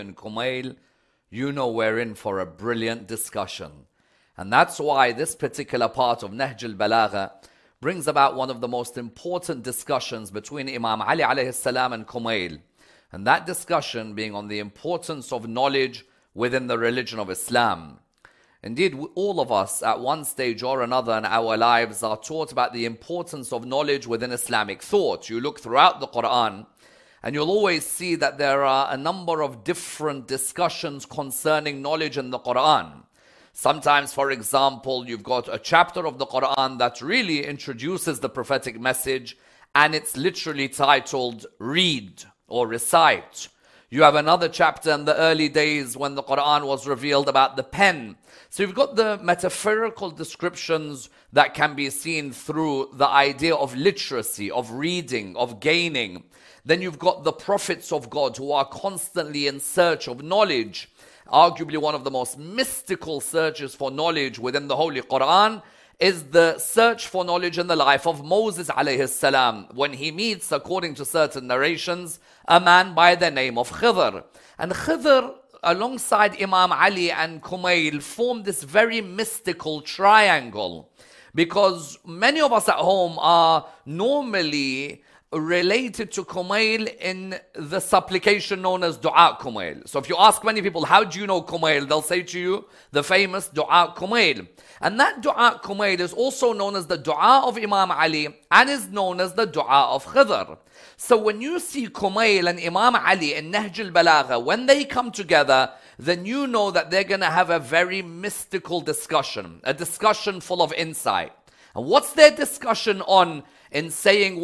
and Kumail, you know we're in for a brilliant discussion. And that's why this particular part of Nahj al-Balagha brings about one of the most important discussions between Imam Ali alayhi salam and Kumail. And that discussion being on the importance of knowledge within the religion of Islam. Indeed, all of us at one stage or another in our lives are taught about the importance of knowledge within Islamic thought. You look throughout the Quran and you'll always see that there are a number of different discussions concerning knowledge in the Quran. Sometimes, for example, you've got a chapter of the Quran that really introduces the prophetic message and it's literally titled Read or Recite. You have another chapter in the early days when the Quran was revealed about the pen. So you've got the metaphorical descriptions that can be seen through the idea of literacy, of reading, of gaining. Then you've got the prophets of God who are constantly in search of knowledge. Arguably one of the most mystical searches for knowledge within the Holy Quran is the search for knowledge in the life of Moses alayhi salam, when he meets, according to certain narrations, a man by the name of Khidr. And Khidr, alongside Imam Ali and Kumail, formed this very mystical triangle. Because many of us at home are normally related to Kumail in the supplication known as Dua Kumail. So if you ask many people, how do you know Kumail? They'll say to you, the famous Dua Kumail. And that Dua Kumail is also known as the Dua of Imam Ali and is known as the Dua of Khidr. So when you see Kumail and Imam Ali in Nahj al-Balagha, when they come together, then you know that they're going to have a very mystical discussion, a discussion full of insight. And what's their discussion on in saying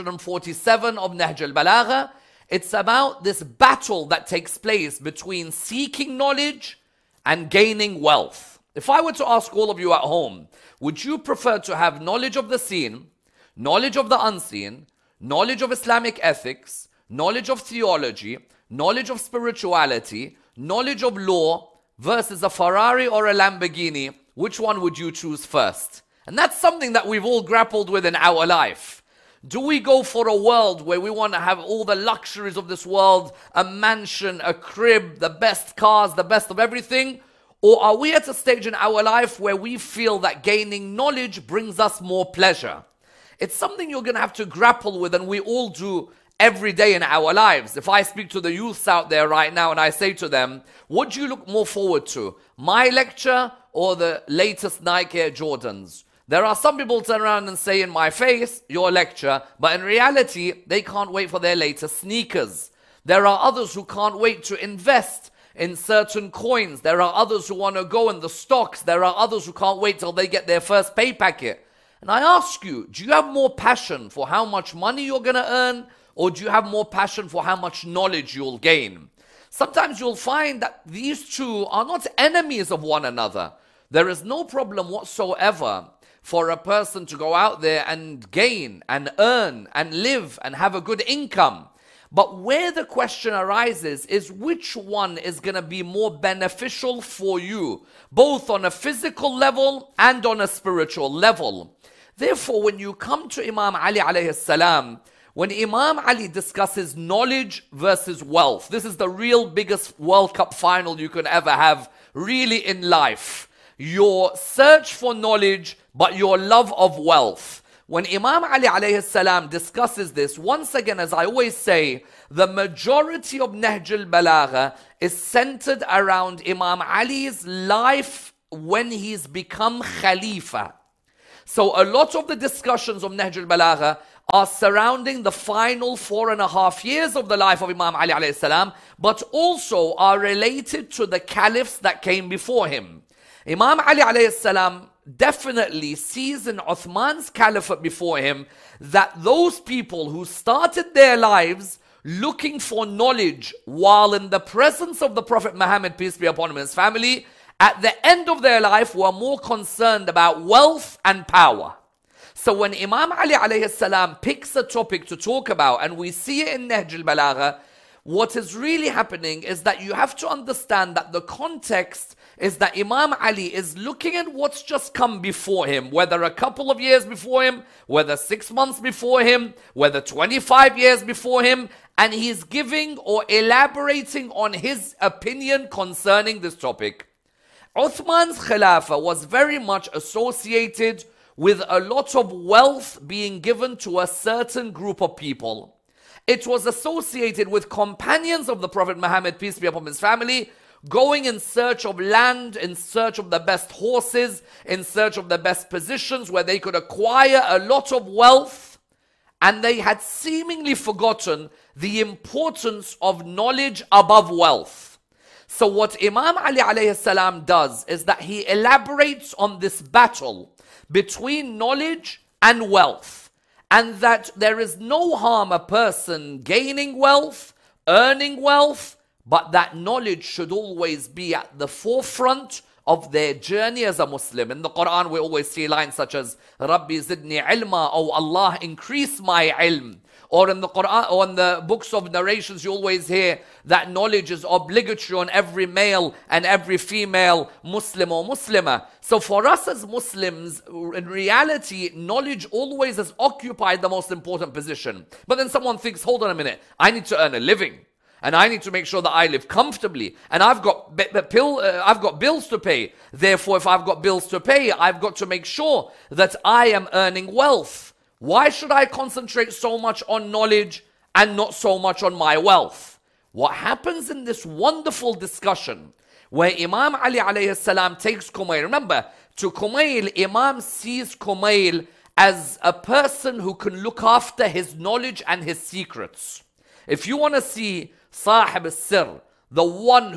147 of Nahj al-Balagha? It's about this battle that takes place between seeking knowledge and gaining wealth. If I were to ask all of you at home, would you prefer to have knowledge of the seen, knowledge of the unseen, knowledge of Islamic ethics, knowledge of theology, knowledge of spirituality, knowledge of law, versus a Ferrari or a Lamborghini? Which one would you choose first? And that's something that we've all grappled with in our life. Do we go for a world where we want to have all the luxuries of this world, a mansion, a crib, the best cars, the best of everything? Or are we at a stage in our life where we feel that gaining knowledge brings us more pleasure? It's something you're going to have to grapple with, and we all do every day in our lives. If I speak to the youths out there right now and I say to them, what do you look more forward to? My lecture or the latest Nike Air Jordans? There are some people turn around and say in my face, your lecture, but in reality, they can't wait for their latest sneakers. There are others who can't wait to invest in certain coins. There are others who want to go in the stocks. There are others who can't wait till they get their first pay packet. And I ask you, do you have more passion for how much money you're going to earn, or do you have more passion for how much knowledge you'll gain? Sometimes you'll find that these two are not enemies of one another. There is no problem whatsoever for a person to go out there and gain and earn and live and have a good income. But where the question arises is which one is going to be more beneficial for you, both on a physical level and on a spiritual level. Therefore, when you come to Imam Ali alayhi salam, when Imam Ali discusses knowledge versus wealth, this is the real biggest World Cup final you can ever have really in life. Your search for knowledge, but your love of wealth. When Imam Ali alayhi salam discusses this, once again, as I always say, the majority of Nahj al-Balagha is centered around Imam Ali's life when he's become Khalifa. So a lot of the discussions of Nahj al-Balagha are surrounding the final 4.5 years of the life of Imam Ali alayhi salam, but also are related to the caliphs that came before him. Imam Ali alayhi salam definitely sees in Uthman's caliphate before him that those people who started their lives looking for knowledge while in the presence of the Prophet Muhammad, peace be upon him and his family, at the end of their life were more concerned about wealth and power. So when Imam Ali alayhi salam picks a topic to talk about, and we see it in Nahj al-Balagha, what is really happening is that you have to understand that the context is that Imam Ali is looking at what's just come before him, whether a couple of years before him, whether 6 months before him, whether 25 years before him, and he's giving or elaborating on his opinion concerning this topic. Uthman's Khilafah was very much associated with a lot of wealth being given to a certain group of people. It was associated with companions of the Prophet Muhammad, peace be upon his family, going in search of land, in search of the best horses, in search of the best positions where they could acquire a lot of wealth, and they had seemingly forgotten the importance of knowledge above wealth. So what Imam Ali alayhi salam does is that he elaborates on this battle between knowledge and wealth, and that there is no harm a person gaining wealth, earning wealth, but that knowledge should always be at the forefront of their journey as a Muslim. In the Quran, we always see lines such as Rabbi zidni ilma, oh Allah, increase my ilm. Or in the Quran, or in the books of narrations, you always hear that knowledge is obligatory on every male and every female Muslim or Muslimah. So for us as Muslims, in reality, knowledge always has occupied the most important position. But then someone thinks, hold on a minute, I need to earn a living. And I need to make sure that I live comfortably. And I've got bills to pay. Therefore, if I've got bills to pay, I've got to make sure that I am earning wealth. Why should I concentrate so much on knowledge and not so much on my wealth? What happens in this wonderful discussion where Imam Ali alayhi salam takes Kumail. Remember, to Kumail, Imam sees Kumail as a person who can look after his knowledge and his secrets. If you want to see Sahib al-Sir, the one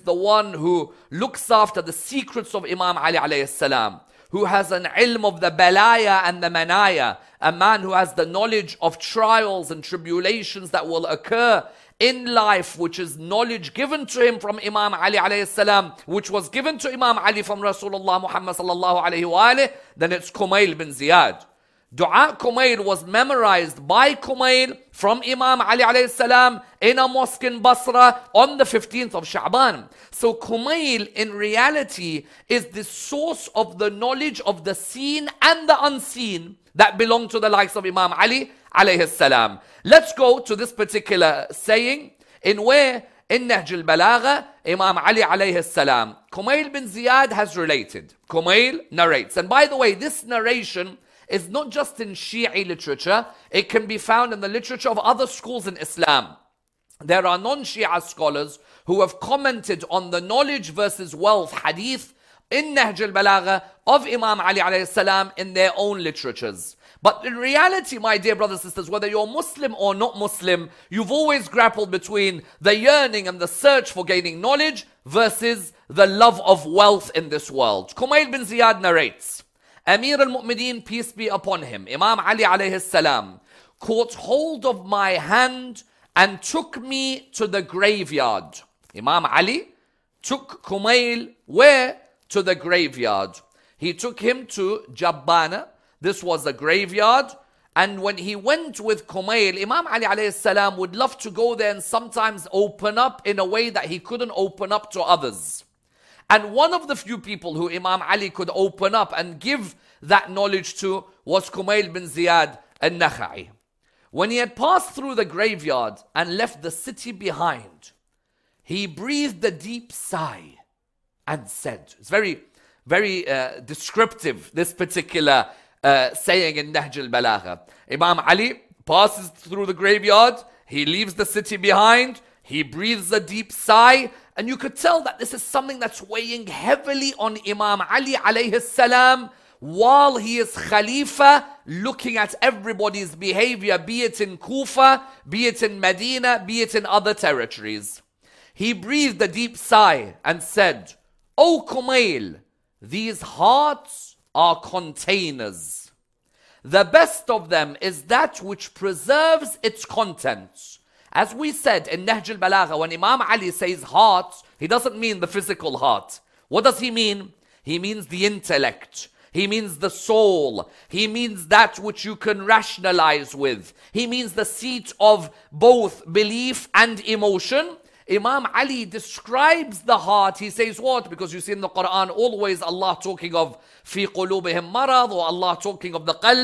who looks after the secrets of Imam Ali alayhi salam, who has an ilm of the balaya and the manaya, a man who has the knowledge of trials and tribulations that will occur in life, which is knowledge given to him from Imam Ali alayhi salam, which was given to Imam Ali from Rasulullah Muhammad sallallahu alayhi wa alayhi, then it's Kumail bin Ziyad. Dua Kumail was memorized by Kumail from Imam Ali alayhi salam in a mosque in Basra on the 15th of Sha'ban. So Kumail in reality is the source of the knowledge of the seen and the unseen that belong to the likes of Imam Ali alayhi salam. Let's go to this particular saying in Nahj al-Balagha, Imam Ali alayhi salam. Kumail bin Ziyad has related. Kumail narrates. And by the way, this narration is not just in Shi'i literature, it can be found in the literature of other schools in Islam. There are non-Shia scholars who have commented on the knowledge versus wealth hadith in Nahj al-Balagha of Imam Ali alayhi salam in their own literatures. But in reality, my dear brothers and sisters, whether you're Muslim or not Muslim, you've always grappled between the yearning and the search for gaining knowledge versus the love of wealth in this world. Kumail bin Ziyad narrates, Amir al-Mu'mineen, peace be upon him, Imam Ali alayhi salam, caught hold of my hand and took me to the graveyard. Imam Ali took Kumail where? To the graveyard. He took him to Jabbana. This was the graveyard. And when he went with Kumail, Imam Ali alayhi salam would love to go there and sometimes open up in a way that he couldn't open up to others. And one of the few people who Imam Ali could open up and give that knowledge to was Kumail bin Ziyad al-Nakha'i. When he had passed through the graveyard and left the city behind, he breathed a deep sigh and said, it's very, very descriptive, this particular saying in Nahj al-Balagha. Imam Ali passes through the graveyard, he leaves the city behind, he breathes a deep sigh, and you could tell that this is something that's weighing heavily on Imam Ali alayhi salam while he is Khalifa, looking at everybody's behavior, be it in Kufa, be it in Medina, be it in other territories. He breathed a deep sigh and said, O Kumail, these hearts are containers. The best of them is that which preserves its contents. As we said in Nahj al-Balagha, when Imam Ali says heart, he doesn't mean the physical heart. What does he mean? He means the intellect. He means the soul. He means that which you can rationalize with. He means the seat of both belief and emotion. Imam Ali describes the heart. He says what? Because you see in the Quran always Allah talking of fi qulubihim marad, or Allah talking of the qalb.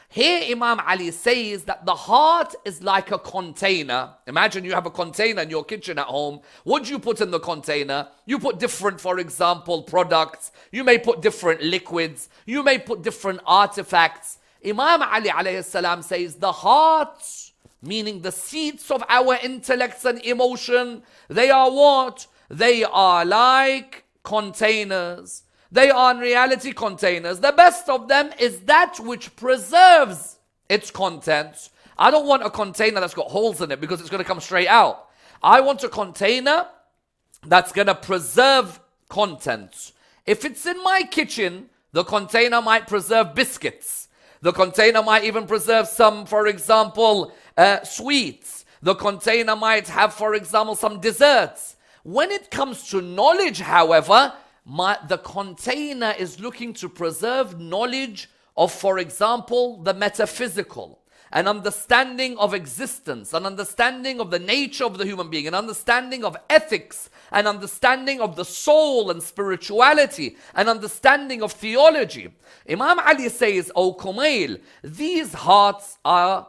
Here Imam Ali says that the heart is like a container. Imagine you have a container in your kitchen at home. What do you put in the container? You put different, for example, products. You may put different liquids. You may put different artifacts. Imam Ali alayhi salam says the heart, meaning the seats of our intellects and emotion, they are what? They are like containers. They are in reality containers. The best of them is that which preserves its contents. I don't want a container that's got holes in it because it's going to come straight out. I want a container that's going to preserve contents. If it's in my kitchen, the container might preserve biscuits. The container might even preserve some, for example, sweets. The container might have, for example, some desserts. When it comes to knowledge, however, the container is looking to preserve knowledge of, for example, the metaphysical, an understanding of existence, an understanding of the nature of the human being, an understanding of ethics, an understanding of the soul and spirituality, an understanding of theology. Imam Ali says, O Kumail, these hearts are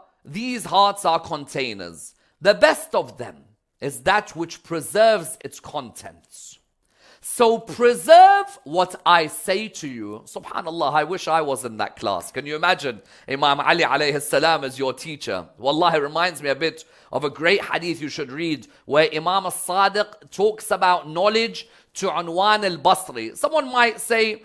containers. The best of them is that which preserves its contents. So preserve what I say to you. Subhanallah, I wish I was in that class. Can you imagine Imam Ali alayhi salam as your teacher? Wallah, it reminds me a bit of a great hadith you should read where Imam al-Sadiq talks about knowledge to Unwan al-Basri. Someone might say,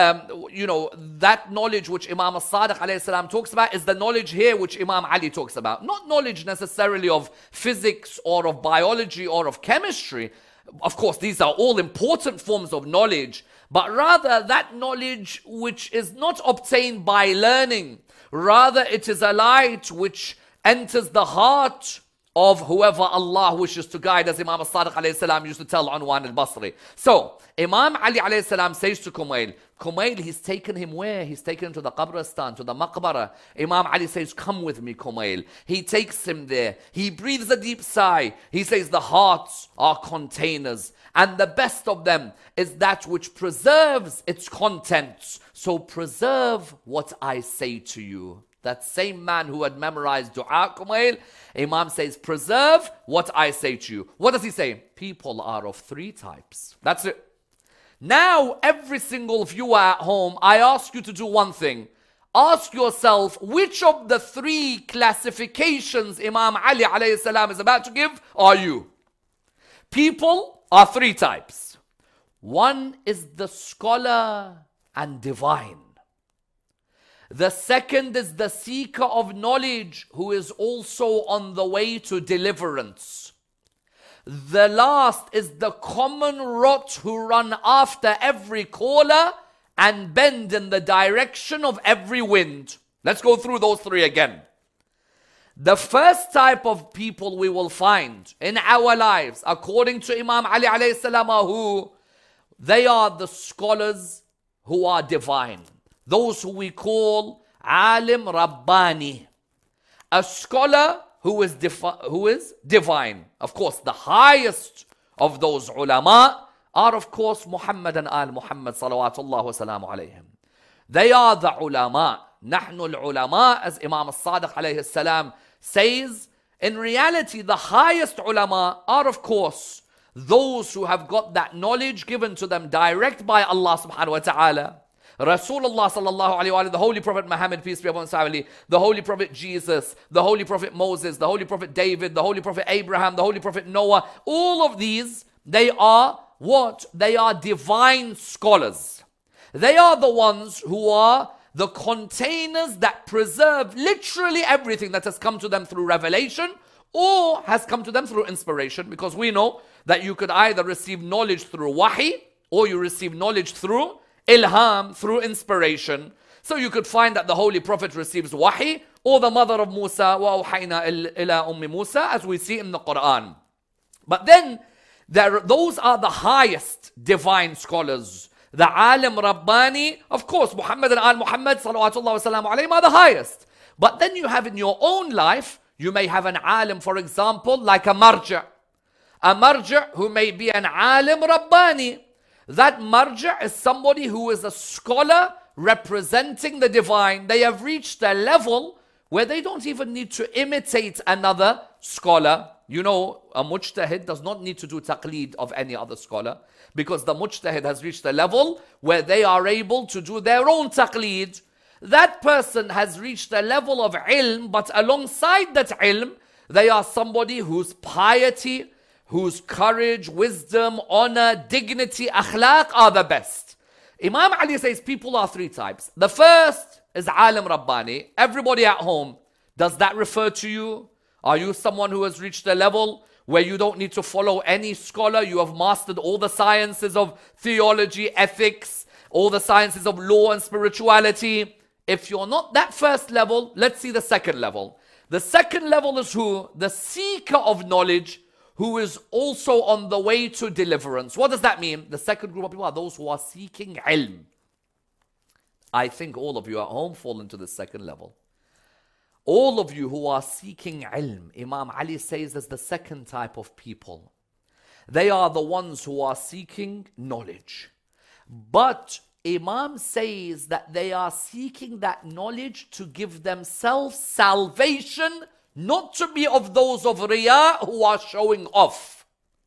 that knowledge which Imam al-Sadiq alayhi salam talks about is the knowledge here which Imam Ali talks about. Not knowledge necessarily of physics or of biology or of chemistry. Of course, these are all important forms of knowledge, but rather that knowledge which is not obtained by learning. Rather, it is a light which enters the heart of whoever Allah wishes to guide, as Imam al-Sadiq alayhi salam used to tell Unwan al-Basri. So, Imam Ali alayhi salam says to Kumail, he's taken him where? He's taken him to the Qabristan, to the Maqbara. Imam Ali says, come with me, Kumail. He takes him there. He breathes a deep sigh. He says, the hearts are containers, and the best of them is that which preserves its contents. So preserve what I say to you. That same man who had memorized dua, Kumail, Imam says, preserve what I say to you. What does he say? People are of three types. That's it. Now, every single viewer at home, I ask you to do one thing. Ask yourself, which of the three classifications Imam Ali alayhi salam is about to give are you? People are three types. One is the scholar and divine. The second is the seeker of knowledge who is also on the way to deliverance. The last is the common rot who run after every caller and bend in the direction of every wind. Let's go through those three again. The first type of people we will find in our lives, according to Imam Ali alayhi salam, who they are the scholars who are divine. Those who we call Alim Rabbani. A scholar who is divine. Of course, the highest of those ulama are, of course, Muhammad and Al Muhammad salawatullah wa salamu alayhim. They are the ulama. Nahnu al-ulama, as Imam al-Sadiq alayhi salam says, in reality, the highest ulama are, of course, those who have got that knowledge given to them direct by Allah subhanahu wa ta'ala. Rasulullah sallallahu alayhi wa sallam, the Holy Prophet Muhammad, peace be upon him, the Holy Prophet Jesus, the Holy Prophet Moses, the Holy Prophet David, the Holy Prophet Abraham, the Holy Prophet Noah, all of these, they are what? They are divine scholars. They are the ones who are the containers that preserve literally everything that has come to them through revelation or has come to them through inspiration, because we know that you could either receive knowledge through wahi or you receive knowledge through ilham, through inspiration. So you could find that the Holy Prophet receives wahi, or the mother of Musa, wa awhayna ila ummi Musa, as we see in the Quran. But then, those are the highest divine scholars. The Alim Rabbani, of course, Muhammad and Al Muhammad, salawatullah wa salamu alayhim, are the highest. But then you have in your own life, you may have an Alim, for example, like a Marja. A Marja who may be an Alim Rabbani. That marja is somebody who is a scholar representing the divine. They have reached a level where they don't even need to imitate another scholar. You know, a mujtahid does not need to do taqleed of any other scholar, because the mujtahid has reached a level where they are able to do their own taqleed. That person has reached a level of ilm, but alongside that ilm, they are somebody whose piety, whose courage, wisdom, honor, dignity, akhlaq are the best. Imam Ali says people are three types. The first is alim Rabbani. Everybody at home, does that refer to you? Are you someone who has reached a level where you don't need to follow any scholar? You have mastered all the sciences of theology, ethics, all the sciences of law and spirituality. If you're not that first level, let's see the second level. The second level is who? The seeker of knowledge, who is also on the way to deliverance. What does that mean? The second group of people are those who are seeking ilm. I think all of you at home fall into the second level. All of you who are seeking ilm, Imam Ali says, is the second type of people. They are the ones who are seeking knowledge. But Imam says that they are seeking that knowledge to give themselves salvation, not to be of those of Riyah who are showing off.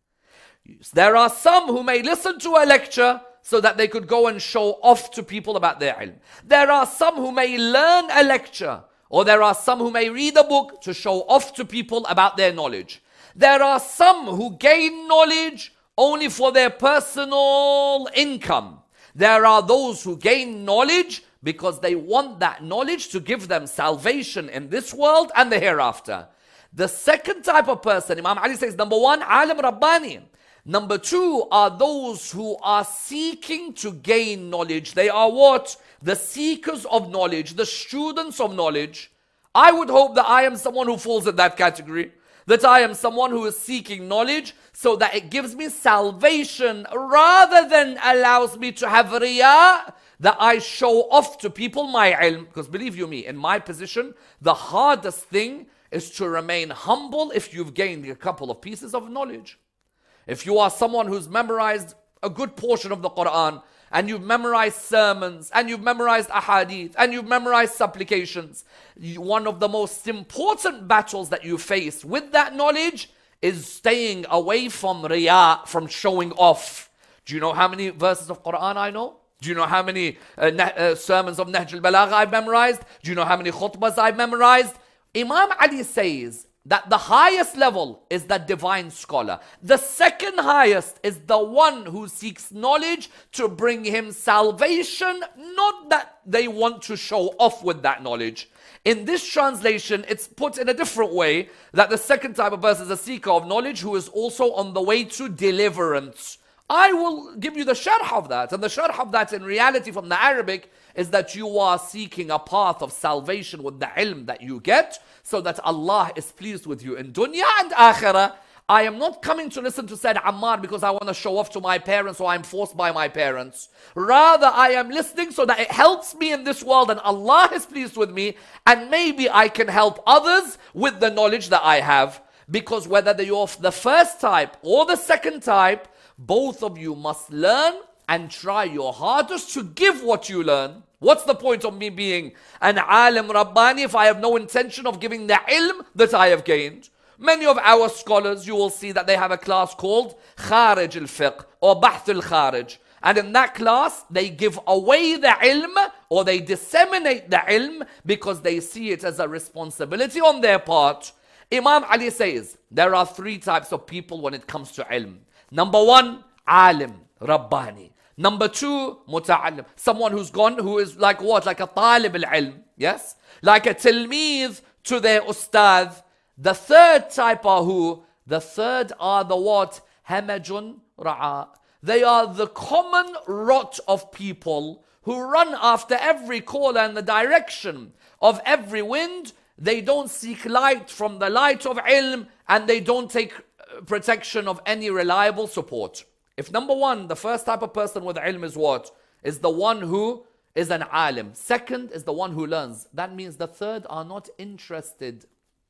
There are some who may listen to a lecture so that they could go and show off to people about their ilm. There are some who may learn a lecture, or there are some who may read a book to show off to people about their knowledge. There are some who gain knowledge only for their personal income. There are those who gain knowledge because they want that knowledge to give them salvation in this world and the hereafter. The second type of person, Imam Ali says, number one, alim Rabbani. Number two are those who are seeking to gain knowledge. They are what? The seekers of knowledge, the students of knowledge. I would hope that I am someone who falls in that category. That I am someone who is seeking knowledge so that it gives me salvation rather than allows me to have riyah, that I show off to people my ilm. Because believe you me, in my position, the hardest thing is to remain humble if you've gained a couple of pieces of knowledge. If you are someone who's memorized a good portion of the Quran, and you've memorized sermons, and you've memorized ahadith, and you've memorized supplications, one of the most important battles that you face with that knowledge is staying away from riyah, from showing off. Do you know how many verses of Quran I know? Do you know how many sermons of Nahj al-Balagha I've memorized? Do you know how many khutbahs I've memorized? Imam Ali says that the highest level is the divine scholar. The second highest is the one who seeks knowledge to bring him salvation, not that they want to show off with that knowledge. In this translation, it's put in a different way, that the second type of person is a seeker of knowledge who is also on the way to deliverance. I will give you the sharh of that. And the sharh of that in reality from the Arabic is that you are seeking a path of salvation with the ilm that you get, so that Allah is pleased with you in dunya and akhirah. I am not coming to listen to Sayyid Ammar because I want to show off to my parents or I'm forced by my parents. Rather, I am listening so that it helps me in this world and Allah is pleased with me, and maybe I can help others with the knowledge that I have. Because whether you're of the first type or the second type, both of you must learn and try your hardest to give what you learn. What's the point of me being an alim Rabbani if I have no intention of giving the ilm that I have gained? Many of our scholars, you will see that they have a class called Kharij al-Fiqh or Bahth al-Kharij. And in that class, they give away the ilm or they disseminate the ilm because they see it as a responsibility on their part. Imam Ali says there are three types of people when it comes to ilm. Number one, alim Rabbani. Number two, muta'allim. Someone who's gone, who is like what? Like a talib al-ilm. Yes? Like a tilmeez to their ustad. The third type are who? The third are the what? Hamajun ra'a. They are the common rot of people who run after every call and the direction of every wind. They don't seek light from the light of ilm, and they don't take protection of any reliable support. If number one, the first type of person with ilm is what? Is the one who is an alim. Second is the one who learns. That means the third are not interested.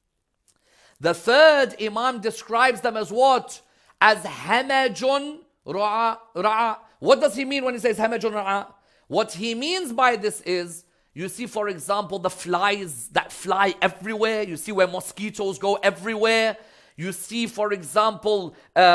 The third, Imam describes them as what? As hamajun ra'a. What does he mean when he says hamajun ra'a? What he means by this is, you see, for example, the flies that fly everywhere. You see where mosquitoes go everywhere. You see, for example,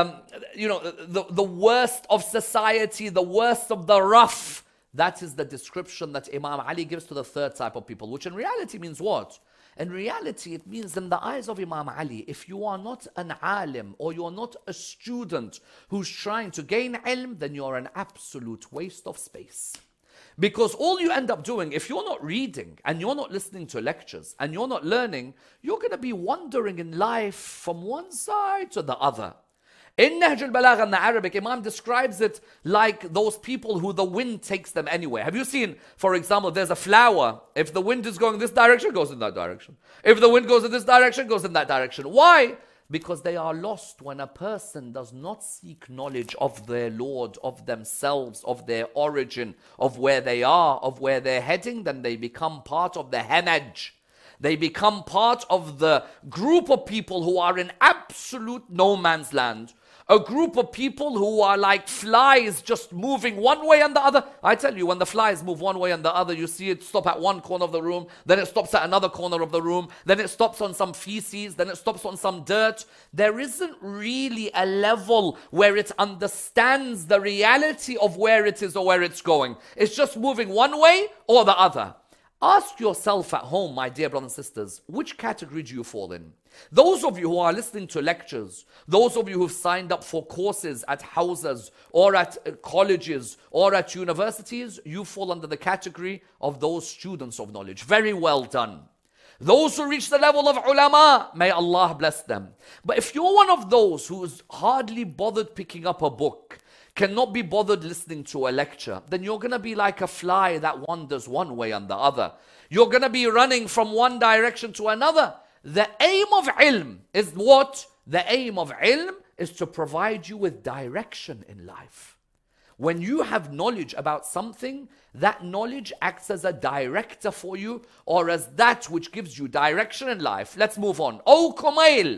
the worst of society, the worst of the rough. That is the description that Imam Ali gives to the third type of people, which in reality means what? In reality, it means in the eyes of Imam Ali, if you are not an alim or you are not a student who's trying to gain ilm, then you're an absolute waste of space. Because all you end up doing, if you're not reading and you're not listening to lectures and you're not learning, you're going to be wandering in life from one side to the other. In Nahj al-Balagha in the Arabic, Imam describes it like those people who the wind takes them anywhere. Have you seen, for example, there's a flower. If the wind is going this direction, it goes in that direction. If the wind goes in this direction, it goes in that direction. Why? Because they are lost when a person does not seek knowledge of their Lord, of themselves, of their origin, of where they are, of where they're heading. Then they become part of the hamaj. They become part of the group of people who are in absolute no man's land. A group of people who are like flies just moving one way and the other. I tell you, when the flies move one way and the other, you see it stop at one corner of the room, then it stops at another corner of the room, then it stops on some feces, then it stops on some dirt. There isn't really a level where it understands the reality of where it is or where it's going. It's just moving one way or the other. Ask yourself at home, my dear brothers and sisters, which category do you fall in? Those of you who are listening to lectures, those of you who've signed up for courses at houses or at colleges or at universities, you fall under the category of those students of knowledge. Very well done. Those who reach the level of ulama, may Allah bless them. But if you're one of those who's hardly bothered picking up a book, cannot be bothered listening to a lecture, then you're going to be like a fly that wanders one way and the other. You're going to be running from one direction to another. The aim of ilm is what? The aim of ilm is to provide you with direction in life. When you have knowledge about something, that knowledge acts as a director for you, or as that which gives you direction in life. Let's move on. Oh, Kumail,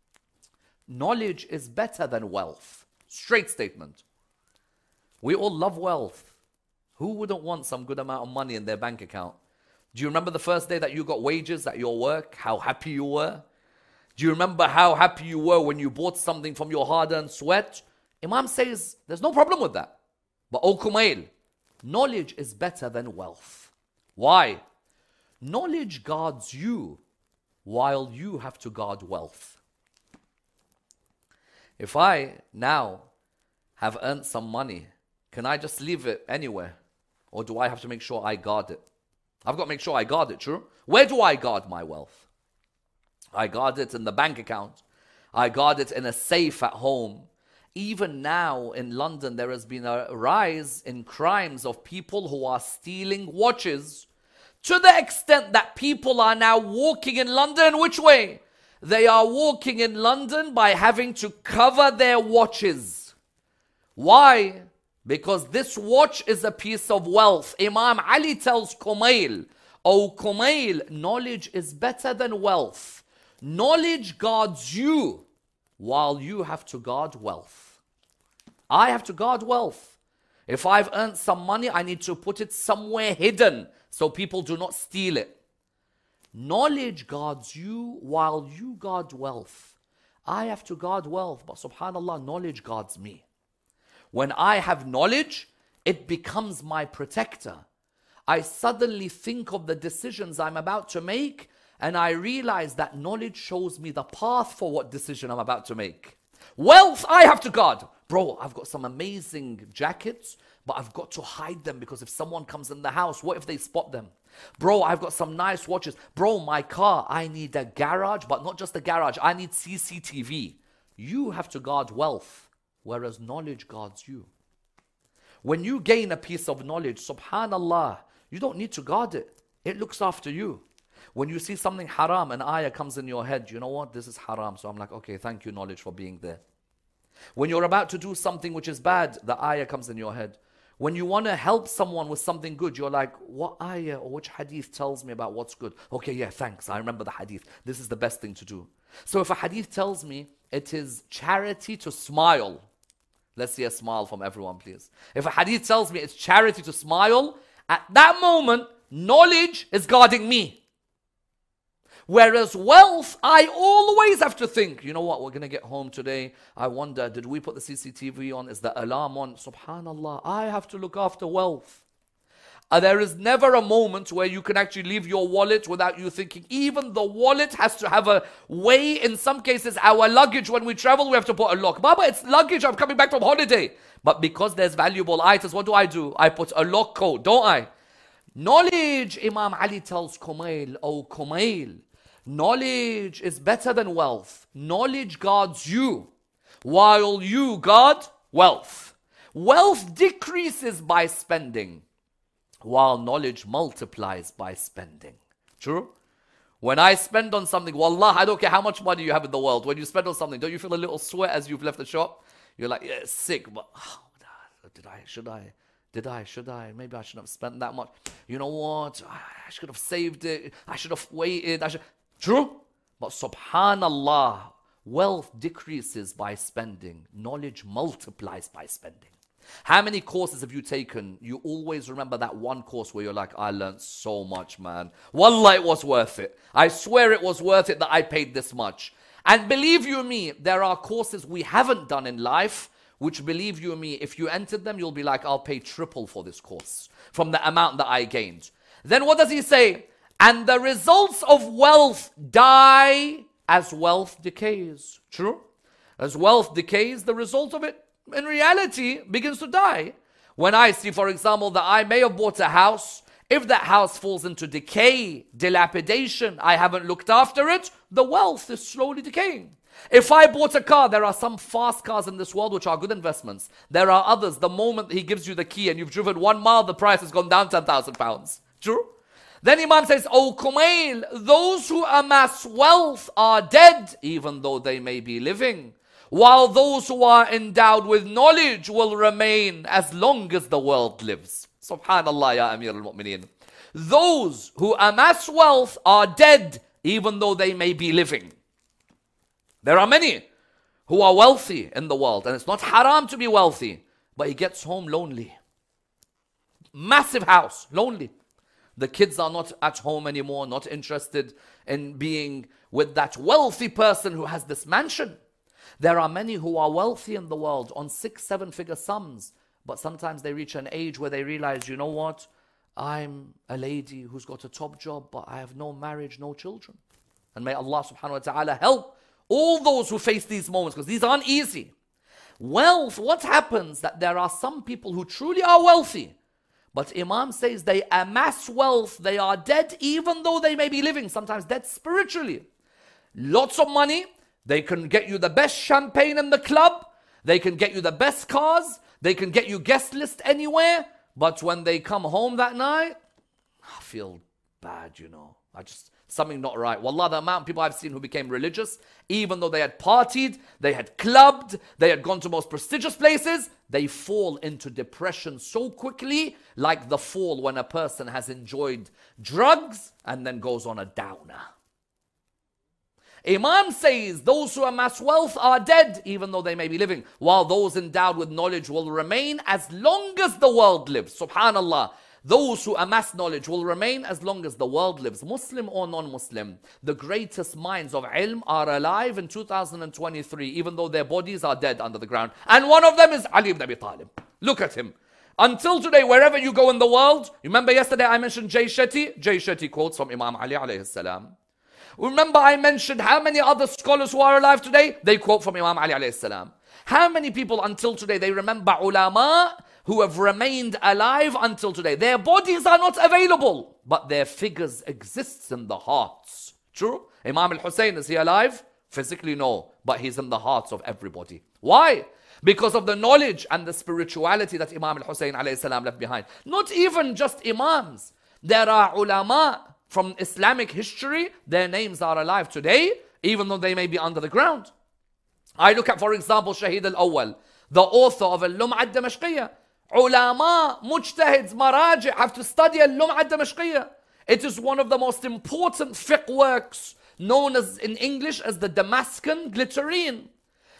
knowledge is better than wealth. Straight statement. We all love wealth. Who wouldn't want some good amount of money in their bank account? Do you remember the first day that you got wages at your work? How happy you were? Do you remember how happy you were when you bought something from your hard-earned sweat? Imam says there's no problem with that. But O Kumail, knowledge is better than wealth. Why? Knowledge guards you while you have to guard wealth. If I now have earned some money, can I just leave it anywhere? Or do I have to make sure I guard it? I've got to make sure I guard it, true? Where do I guard my wealth? I guard it in the bank account. I guard it in a safe at home. Even now in London, there has been a rise in crimes of people who are stealing watches, to the extent that people are now walking in London. Which way? They are walking in London by having to cover their watches. Why? Because this watch is a piece of wealth. Imam Ali tells Kumail, "O Kumail, knowledge is better than wealth. Knowledge guards you while you have to guard wealth." I have to guard wealth. If I've earned some money, I need to put it somewhere hidden so people do not steal it. Knowledge guards you while you guard wealth. I have to guard wealth, but subhanallah, knowledge guards me. When I have knowledge, it becomes my protector. I suddenly think of the decisions I'm about to make, and I realize that knowledge shows me the path for what decision I'm about to make. Wealth, I have to guard. Bro, I've got some amazing jackets, but I've got to hide them because if someone comes in the house, what if they spot them? Bro, I've got some nice watches. Bro, my car, I need a garage, but not just a garage. I need CCTV. You have to guard wealth, whereas knowledge guards you. When you gain a piece of knowledge, subhanallah, you don't need to guard it. It looks after you. When you see something haram, an ayah comes in your head, you know what, this is haram. So I'm like, okay, thank you, knowledge, for being there. When you're about to do something which is bad, the ayah comes in your head. When you want to help someone with something good, you're like, what ayah or which hadith tells me about what's good? Okay, yeah, thanks, I remember the hadith. This is the best thing to do. So if a hadith tells me it is charity to smile, Let's see a smile from everyone, please. If a hadith tells me it's charity to smile, at that moment, knowledge is guarding me. Whereas wealth, I always have to think, you know what, we're going to get home today. I wonder, did we put the CCTV on? Is the alarm on? Subhanallah, I have to look after wealth. There is never a moment where you can actually leave your wallet without you thinking. Even the wallet has to have a way. In some cases, our luggage, when we travel, we have to put a lock. Baba, it's luggage. I'm coming back from holiday. But because there's valuable items, what do? I put a lock code, don't I? Knowledge, Imam Ali tells Kumail, oh Kumail, knowledge is better than wealth. Knowledge guards you, while you guard wealth. Wealth decreases by spending, while knowledge multiplies by spending. True? When I spend on something, wallah, I don't care how much money you have in the world. When you spend on something, don't you feel a little sweat as you've left the shop? You're like, yeah, it's sick, but should I? Maybe I shouldn't have spent that much. You know what? I should have saved it. I should have waited. True? But subhanallah, wealth decreases by spending. Knowledge multiplies by spending. How many courses have you taken? You always remember that one course where you're like, I learned so much, man. Wallah, it was worth it. I swear it was worth it that I paid this much. And believe you me, there are courses we haven't done in life, which, believe you me, if you entered them, you'll be like, I'll pay triple for this course from the amount that I gained. Then what does he say? And the results of wealth die as wealth decays. True? As wealth decays, the result of it in reality begins to die. When I see, for example, that I may have bought a house, if that house falls into decay, dilapidation, I haven't looked after it, the wealth is slowly decaying. If I bought a car, there are some fast cars in this world which are good investments. There are others, the moment he gives you the key and you've driven 1 mile, the price has gone down £10,000. True? Then Imam says, O Kumail, those who amass wealth are dead, even though they may be living, while those who are endowed with knowledge will remain as long as the world lives. Subhanallah, ya Amir al-Mu'mineen. Those who amass wealth are dead, even though they may be living. There are many who are wealthy in the world, and it's not haram to be wealthy, but he gets home lonely. Massive house, lonely. The kids are not at home anymore, not interested in being with that wealthy person who has this mansion. There are many who are wealthy in the world on 6-7 figure sums, but sometimes they reach an age where they realize, you know what? I'm a lady who's got a top job, but I have no marriage, no children. And may Allah subhanahu wa ta'ala help all those who face these moments, because these aren't easy. Wealth, what happens? That there are some people who truly are wealthy, but Imam says they amass wealth, they are dead even though they may be living, sometimes dead spiritually. Lots of money, they can get you the best champagne in the club, they can get you the best cars, they can get you guest list anywhere, but when they come home that night, I feel bad, you know. Something not right. Wallah, the amount of people I've seen who became religious, even though they had partied, they had clubbed, they had gone to most prestigious places, they fall into depression so quickly, like the fall when a person has enjoyed drugs and then goes on a downer. Imam says those who amass wealth are dead, even though they may be living, while those endowed with knowledge will remain as long as the world lives. Subhanallah. Those who amass knowledge will remain as long as the world lives, Muslim or non-Muslim. The greatest minds of ilm are alive in 2023, even though their bodies are dead under the ground. And one of them is Ali ibn Abi Talib. Look at him. Until today, wherever you go in the world, remember yesterday I mentioned Jay Shetty? Jay Shetty quotes from Imam Ali alayhi salam. Remember I mentioned how many other scholars who are alive today? They quote from Imam Ali alayhi salam. How many people until today, they remember ulama who have remained alive until today? Their bodies are not available, but their figures exist in the hearts. True? Imam al-Hussein, is he alive? Physically, no, but he's in the hearts of everybody. Why? Because of the knowledge and the spirituality that Imam al-Hussein alayhi salam left behind. Not even just imams. There are ulama from Islamic history, their names are alive today, even though they may be under the ground. I look at, for example, Shahid al-Awwal, the author of al-Lum'a al-Damashqiyya. Ulama, mujtahids, maraji' have to study al-Lum'a al-Damashqiyya. It is one of the most important fiqh works, known as in English as the Damascus Glitterine.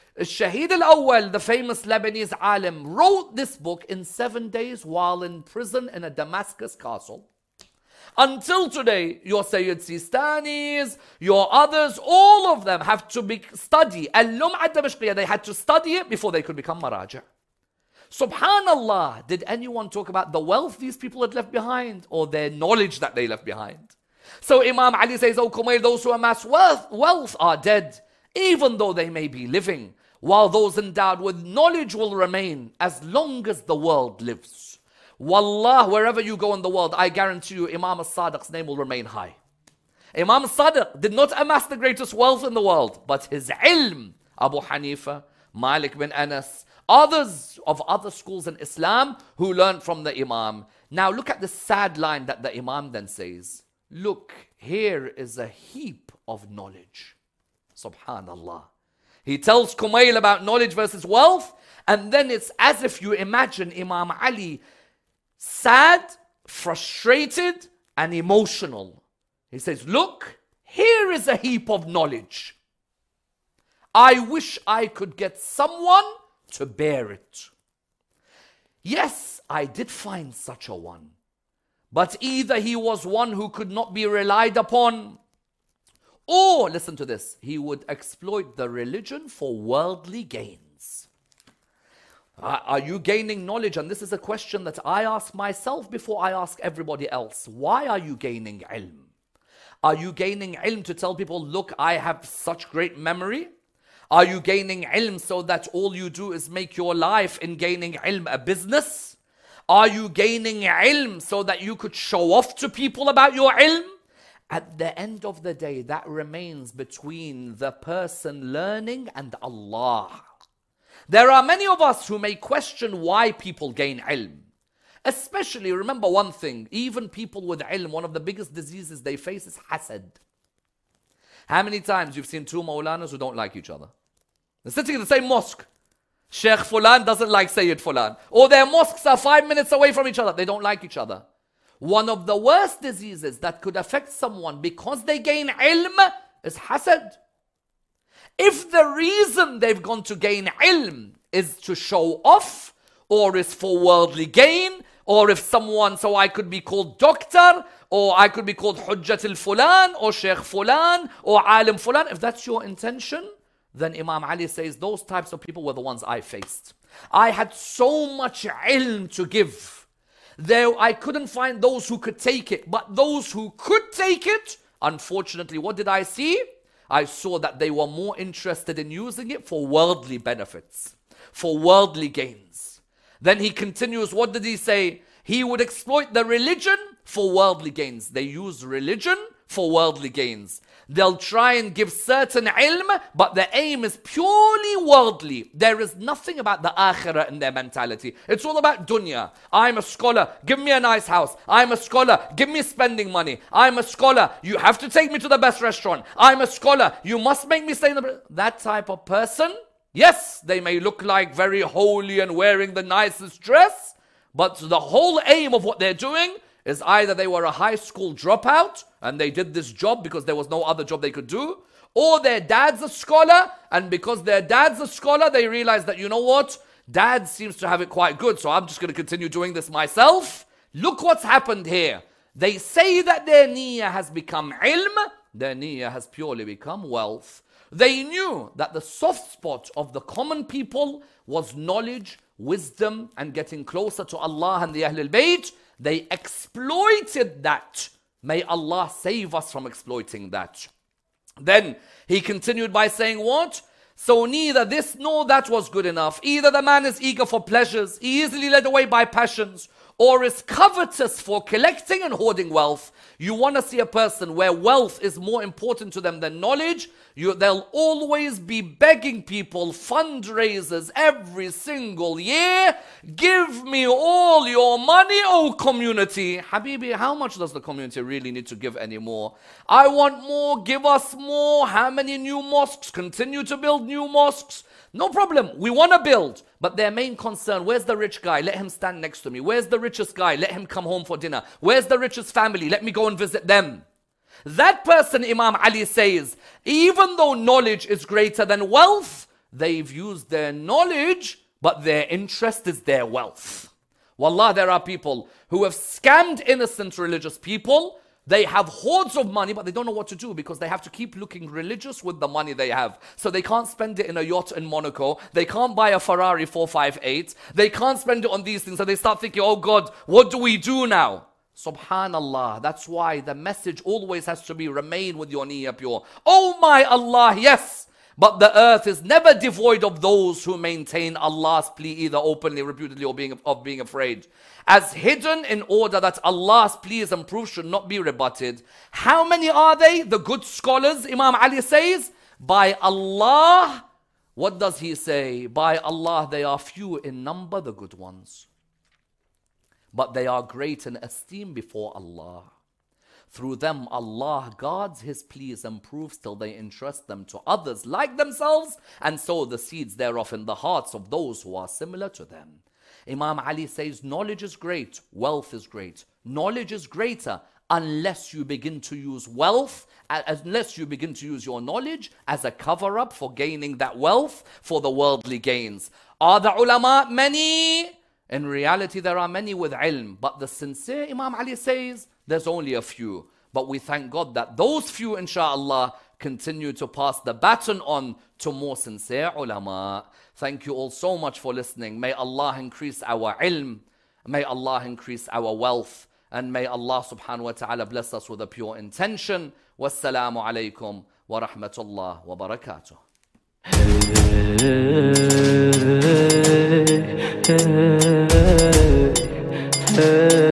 Shahid al-Awwal, the famous Lebanese alim, wrote this book in 7 days while in prison in a Damascus castle. Until today, your Sayyid Sistanis, your others, all of them have to study Al-Lum'a Damashqiyya. They had to study it before they could become Maraja. Subhanallah, did anyone talk about the wealth these people had left behind or their knowledge that they left behind? So Imam Ali says, O Kumail, those who amass wealth are dead, even though they may be living, while those endowed with knowledge will remain as long as the world lives. Wallah, wherever you go in the world, I guarantee you Imam as-Sadiq's name will remain high. Imam as-Sadiq did not amass the greatest wealth in the world, but his ilm, Abu Hanifa, Malik bin Anas, others of other schools in Islam who learned from the Imam. Now look at the sad line that the Imam then says. Look, here is a heap of knowledge. Subhanallah. He tells Kumail about knowledge versus wealth, and then it's as if you imagine Imam Ali sad, frustrated, and emotional. He says, look, here is a heap of knowledge. I wish I could get someone to bear it. Yes, I did find such a one. But either he was one who could not be relied upon, or, listen to this, he would exploit the religion for worldly gains. Are you gaining knowledge? And this is a question that I ask myself before I ask everybody else. Why are you gaining ilm? Are you gaining ilm to tell people, look, I have such great memory? Are you gaining ilm so that all you do is make your life in gaining ilm a business? Are you gaining ilm so that you could show off to people about your ilm? At the end of the day, that remains between the person learning and Allah. There are many of us who may question why people gain ilm. Especially, remember one thing, even people with ilm, one of the biggest diseases they face is hasad. How many times you've seen two Maulanas who don't like each other? They're sitting in the same mosque. Sheikh Fulan doesn't like Sayyid Fulan. Or their mosques are 5 minutes away from each other. They don't like each other. One of the worst diseases that could affect someone because they gain ilm is hasad. If the reason they've gone to gain ilm is to show off, or is for worldly gain, or if someone, so I could be called doctor, or I could be called Hujjat al-Fulan, or Sheikh Fulan, or Alim Fulan, if that's your intention, then Imam Ali says those types of people were the ones I faced. I had so much ilm to give. There, I couldn't find those who could take it, but those who could take it, unfortunately, what did I see? I saw that they were more interested in using it for worldly benefits, for worldly gains. Then he continues, what did he say? He would exploit the religion for worldly gains. They use religion for worldly gains. They'll try and give certain ilm, but the aim is purely worldly. There is nothing about the akhirah in their mentality. It's all about dunya. I'm a scholar, give me a nice house. I'm a scholar, give me spending money. I'm a scholar, you have to take me to the best restaurant. I'm a scholar, you must make me stay in the... That type of person, yes, they may look like very holy and wearing the nicest dress, but the whole aim of what they're doing is either they were a high school dropout and they did this job because there was no other job they could do, or their dad's a scholar, and because their dad's a scholar, they realize that, you know what, dad seems to have it quite good, so I'm just going to continue doing this myself. Look what's happened here. They say that their niyyah has become ilm, their niyyah has purely become wealth. They knew that the soft spot of the common people was knowledge, wisdom, and getting closer to Allah and the Ahlul Bayt. They exploited that. May Allah save us from exploiting that. Then he continued by saying what? So neither this nor that was good enough. Either the man is eager for pleasures, easily led away by passions, or is covetous for collecting and hoarding wealth. You want to see a person where wealth is more important to them than knowledge, they'll always be begging people fundraisers every single year. Give me all your money, oh community. Habibi, how much does the community really need to give anymore? I want more, give us more. How many new mosques? Continue to build new mosques. No problem, we want to build. But their main concern, where's the rich guy? Let him stand next to me. Where's the richest guy? Let him come home for dinner. Where's the richest family? Let me go and visit them. That person, Imam Ali says, even though knowledge is greater than wealth, they've used their knowledge, but their interest is their wealth. Wallah, there are people who have scammed innocent religious people. They have hordes of money, but they don't know what to do because they have to keep looking religious with the money they have. So they can't spend it in a yacht in Monaco. They can't buy a Ferrari 458. They can't spend it on these things. So they start thinking, oh God, what do we do now? Subhanallah. That's why the message always has to be remain with your niyyah pure. Oh my Allah, yes. But the earth is never devoid of those who maintain Allah's plea either openly, reputedly, or being afraid. As hidden in order that Allah's pleas and proofs should not be rebutted. How many are they? The good scholars, Imam Ali says, by Allah, what does he say? By Allah, they are few in number, the good ones. But they are great in esteem before Allah. Through them, Allah guards His pleas and proofs till they entrust them to others like themselves and sow the seeds thereof in the hearts of those who are similar to them. Imam Ali says, knowledge is great, wealth is great. Knowledge is greater unless you begin to use wealth, unless you begin to use your knowledge as a cover-up for gaining that wealth for the worldly gains. Are the ulama many? In reality, there are many with ilm, but the sincere, Imam Ali says, there's only a few. But we thank God that those few, inshallah, continue to pass the baton on to more sincere ulama. Thank you all so much for listening. May Allah increase our ilm. May Allah increase our wealth. And may Allah subhanahu wa ta'ala bless us with a pure intention. Wassalamu alaikum wa rahmatullah wa barakatuh.